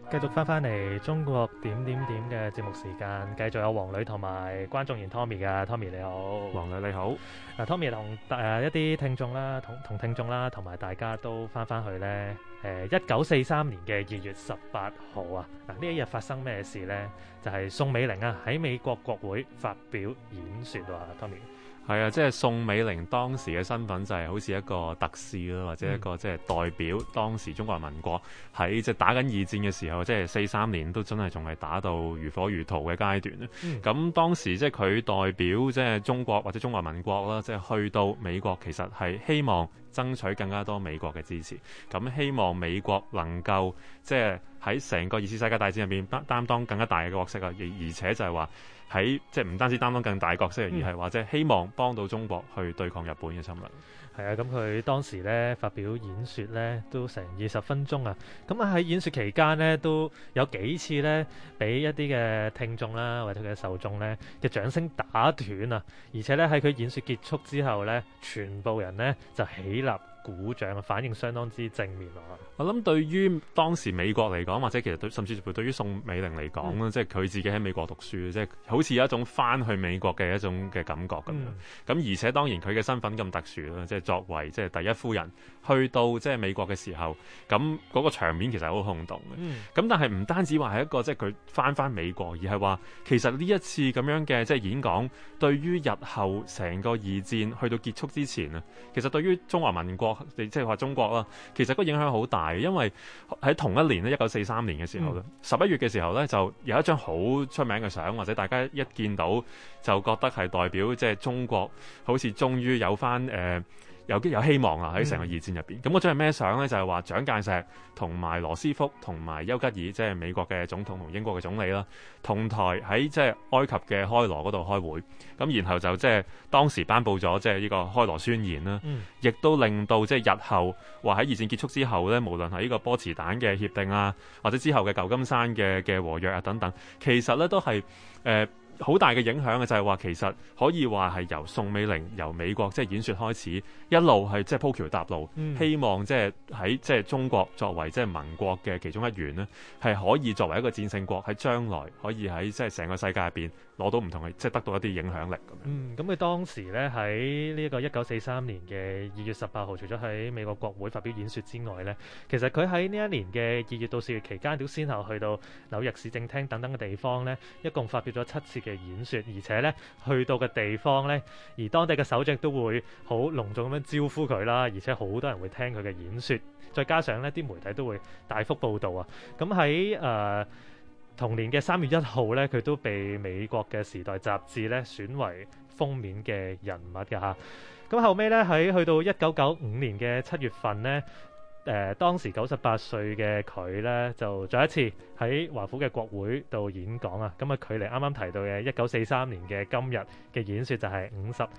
繼續翻嚟中國點點點嘅節目時間，繼續有黃女同埋關仲然 Tommy 㗎。Tommy 你好。 黃女你好。 Tommy 同一啲聽眾啦，同聽眾啦，同埋大家都翻去呢。1943年嘅2月18號啊，呢一日發生咩事呢？就係宋美齡啊喺美國國會發表演說啊。Tommy 係啊，即係宋美齡當時嘅身份就係好似一個特使啦，或者一個即係代表當時中華民國喺即係打緊二戰嘅時候，即係43年都真係仲係打到如火如荼嘅階段。咁當時即係佢代表即係中國或者中華民國啦，即係去到美國，其實係希望爭取更加多美國嘅支持，咁希望美國能夠即係喺成個二次世界大戰入面擔當更加大嘅角色啊，而且就係話喺即係唔單止擔當更大嘅角色，而係話即係希望幫到中國去對抗日本嘅侵略。 係啊，咁佢當時咧發表演說咧都成20分鐘啊，咁喺演說期間咧都有幾次咧俾一啲嘅聽眾啦或者佢嘅受眾咧嘅掌聲打斷啊，而且咧喺佢演說結束之後咧，全部人咧就起立鼓掌，反應相當之正面啊！ 我諗對於當時美國嚟講，或者其實甚至乎對於宋美齡嚟講即係佢自己喺美國讀書，即係好似有一種翻去美國嘅一種嘅感覺咁樣。咁而且當然佢嘅身份咁特殊啦，即係作為即係第一夫人去到即係美國嘅時候，咁嗰個場面其實係好轟動嘅。咁但係唔單止話係一個即係佢翻美國，而係話其實呢一次咁樣嘅即係演講，對於日後成個二戰去到結束之前啊，其實對於中華民國即係話中國啦，其實個影響好大，因為喺同一年咧，1943年嘅時候咧，11月嘅時候咧，就有一張好出名嘅相，或者大家一見到就覺得係代表即係中國好似終於有翻有希望啊！喺成個二戰入邊，咁嗰張係咩相咧？就係話蔣介石同埋羅斯福同埋丘吉爾，即係美國嘅總統同英國嘅總理啦，同台喺即係埃及嘅開羅嗰度開會，咁然後就即係當時頒布咗即係呢個開羅宣言啦，亦都令到即係日後話喺二戰結束之後咧，無論係呢個波茨坦嘅協定啊，或者之後嘅舊金山嘅和約啊等等，其實咧都係好大嘅影響嘅，就係話其實可以話係由宋美齡由美國即係演說開始，一路係即係鋪橋搭路，希望即係喺即係中國作為即係盟國嘅其中一員呢，係可以作為一個戰勝國喺將來可以喺即係成個世界入邊攞到唔同嘅即係得到一啲影響力咁樣。 咁佢當時咧喺呢一個1943年嘅2月18號，除咗喺美國國會發表演說之外咧，其實佢喺呢一年嘅2月到4月期間，都先後去到紐約市政廳等等嘅地方咧，一共發表咗7次嘅演說，而且咧去到嘅地方咧，而當地嘅首長都會好隆重咁樣招呼佢啦，而且好多人會聽佢嘅演說，再加上呢啲媒體都會大幅報導啊。咁喺同年嘅3月1號咧，佢都被美國嘅時代雜誌咧選為封面嘅人物㗎嚇。咁後尾咧喺去到1995年嘅7月份咧，當時98歲嘅佢咧就再一次喺華府嘅國會度演講啊。咁啊，距離啱啱提到嘅1943年嘅今日嘅演說就係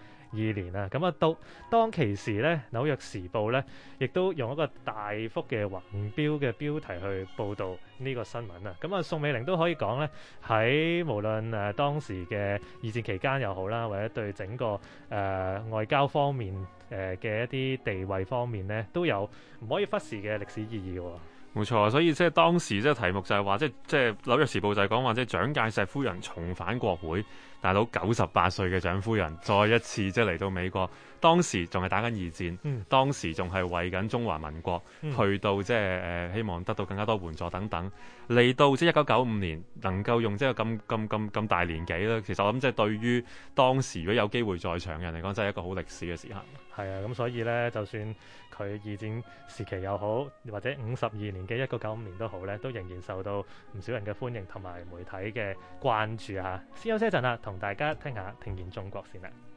52年啦。咁啊，到當其時咧，紐約時報咧亦都用一個大幅嘅橫標嘅標題去報導呢個新聞啊。咁啊，宋美齡都可以講咧，喺無論當時嘅二戰期間又好啦，或者對整個外交方面嘅一啲地位方面咧，都有唔可以忽視嘅歷史意義喎。 冇錯，所以即係當時即係題目就係話，即係紐約時報就係講話，即係蔣介石夫人重返國會，大佬98歲嘅蔣夫人再一次即係嚟到美國，當時仲係打緊二戰，當時仲係為緊中華民國去到即係希望得到更加多援助等等，嚟到即係1995年能夠用即係咁大年紀啦，其實我諗即係對於當時如果有機會在場嘅人嚟講，真係一個好歷史嘅時刻。 係啊，咁所以咧，就算佢二戰時期又好，或者52年嘅1995年都好咧，都仍然受到唔少人嘅歡迎同埋媒體嘅關注嚇。先休息一陣啦，同大家聽下聽見中國先啦。